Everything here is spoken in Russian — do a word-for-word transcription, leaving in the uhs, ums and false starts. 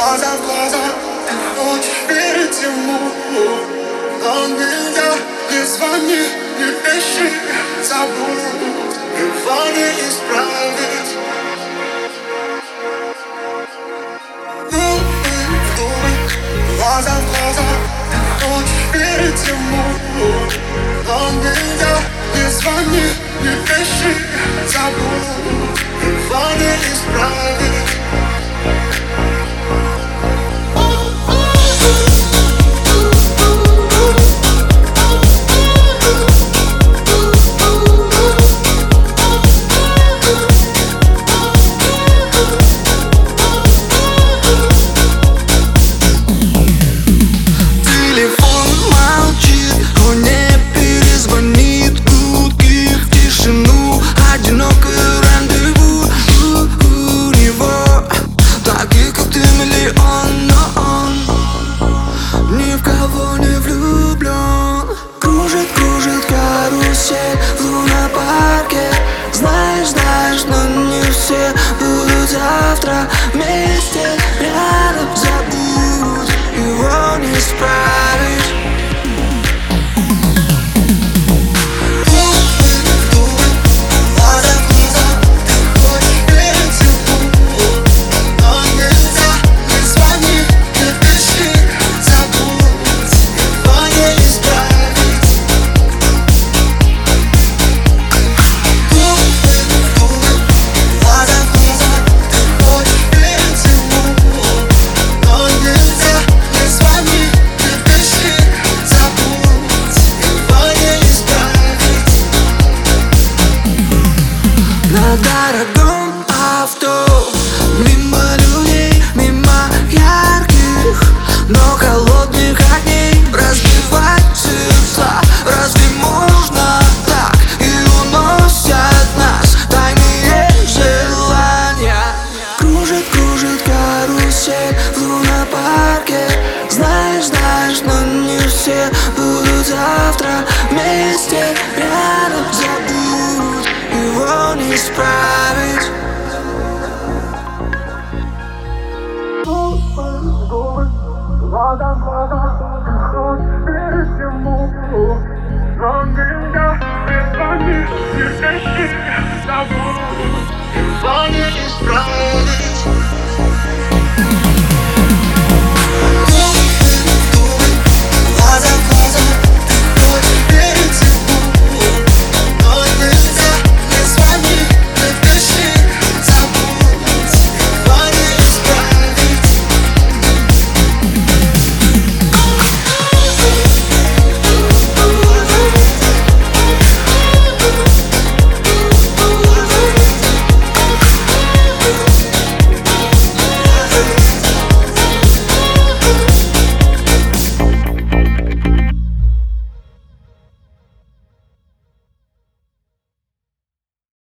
Глаза в глаза, ты хочешь верить ему, но меня не звони, не пиши, забудь, его не исправить. Губы в губы, глаза в глаза, ты хочешь верить ему, но меня не звони, не пиши, забудь, его не